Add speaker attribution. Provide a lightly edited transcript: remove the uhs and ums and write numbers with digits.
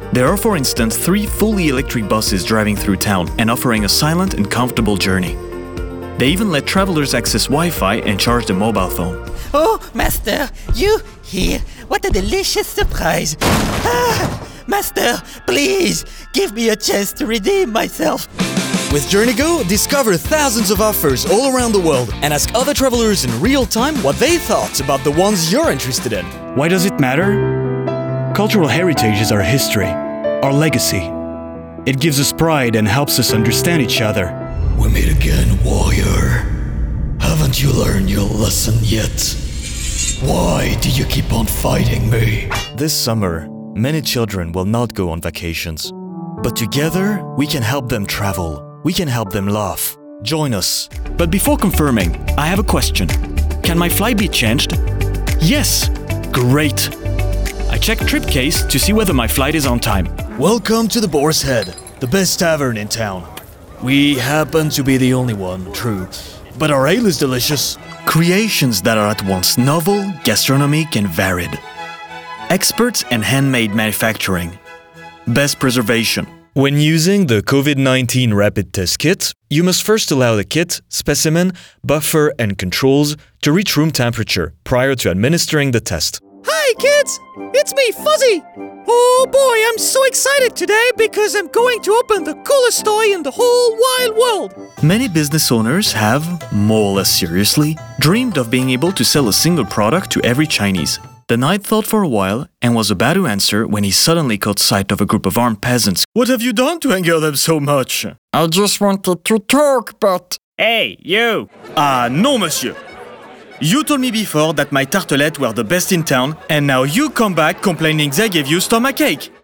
Speaker 1: There are, for instance, 3 fully electric buses driving through town and offering a silent and comfortable journey. They even let travelers access Wi-Fi and charge their mobile phone.
Speaker 2: Oh, Master, you here? What a delicious surprise! Master, please, give me a chance to redeem myself.
Speaker 3: With JourneyGo, discover thousands of offers all around the world and ask other travelers in real time what they thought about the ones you're interested in.
Speaker 1: Why does it matter? Cultural heritage is our history, our legacy. It gives us pride and helps us understand each other.
Speaker 4: We meet again, warrior. Haven't you learned your lesson yet? Why do you keep on fighting me?
Speaker 3: This summer, many children will not go on vacations. But together, we can help them travel. We can help them laugh. Join us.
Speaker 1: But before confirming, I have a question. Can my flight be changed? Yes! Great! I checked Tripcase to see whether my flight is on time.
Speaker 3: Welcome to the Boar's Head, the best tavern in town. We happen to be the only one, true, but our ale is delicious.
Speaker 1: Creations that are at once novel, gastronomic, and varied. Experts in handmade manufacturing. Best preservation.
Speaker 3: When using the COVID-19 rapid test kit, you must first allow the kit, specimen, buffer, and controls to reach room temperature prior to administering the test.
Speaker 5: Hi kids, it's me Fuzzy. Oh boy, I'm so excited today because I'm going to open the coolest toy in the whole wide world.
Speaker 1: Many business owners have, more or less seriously, dreamed of being able to sell a single product to every Chinese. The knight thought for a while and was about to answer when he suddenly caught sight of a group of armed peasants.
Speaker 3: What have you done to anger them so much?
Speaker 6: I just wanted to talk, but...
Speaker 1: Hey, you! No, monsieur. You told me before that my tartelettes were the best in town, and now you come back complaining they gave you stomachache.